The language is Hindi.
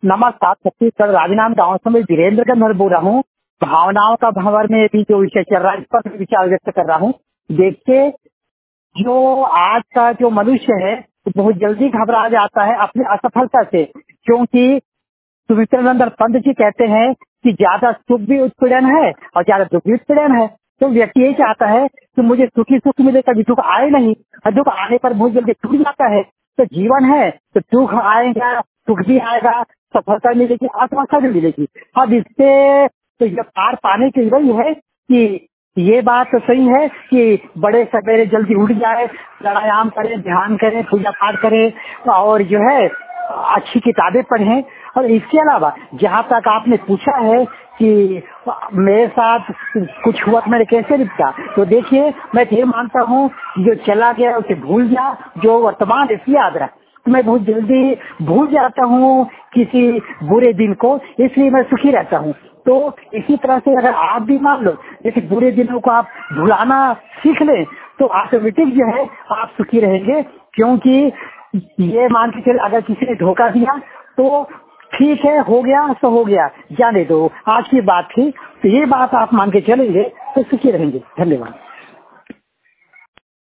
नमस्कार, छत्तीसगढ़ राजनांद गांव से मैं वीरेंद्र गंधर बोल रहा हूँ। भावनाओं का भंवर में भी जो विषय चल रहा है इस पर मैं विचार व्यक्त कर रहा हूँ। देखिए, जो आज का जो मनुष्य है वो बहुत जल्दी घबरा जाता है अपनी असफलता से, क्योंकि सुमित्रानंद पंत जी कहते हैं कि ज्यादा सुख भी उत्पीड़न है और ज्यादा दुख भी उत्पीड़न है। तो व्यक्ति यही चाहता है कि मुझे सुखी सुख मिले, कभी दुख आए नहीं, और दुख आने पर बहुत जल्दी टूट जाता है। तो जीवन है तो दुख आएगा, सुख भी आएगा, सफलता मिलेगी, असफलता भी मिलेगी। अब इससे तो ये पार पाने की वही है कि ये बात तो सही है कि बड़े सवेरे जल्दी उठ जाए, प्राणायाम करें, ध्यान करें, पूजा पाठ करें और जो है अच्छी किताबें पढ़ें। और इसके अलावा जहाँ तक आपने पूछा है कि मेरे साथ कुछ हुआ तो मैंने कैसे निपटा, तो देखिए मैं ये मानता हूँ जो चला गया उसे भूल जा, जो वर्तमान है इसे याद रख। तो मैं बहुत जल्दी भूल जाता हूँ किसी बुरे दिन को, इसलिए मैं सुखी रहता हूँ। तो इसी तरह से अगर आप भी मान लो जैसे बुरे दिनों को आप भुलाना सीख लें तो ऑटोमेटिक जो है आप सुखी रहेंगे। क्योंकि ये मान के चल अगर किसी ने धोखा दिया तो ठीक है, हो गया तो हो गया, जाने दो, आज की बात थी। तो ये बात आप मान के चलेंगे तो सुखी रहेंगे। धन्यवाद।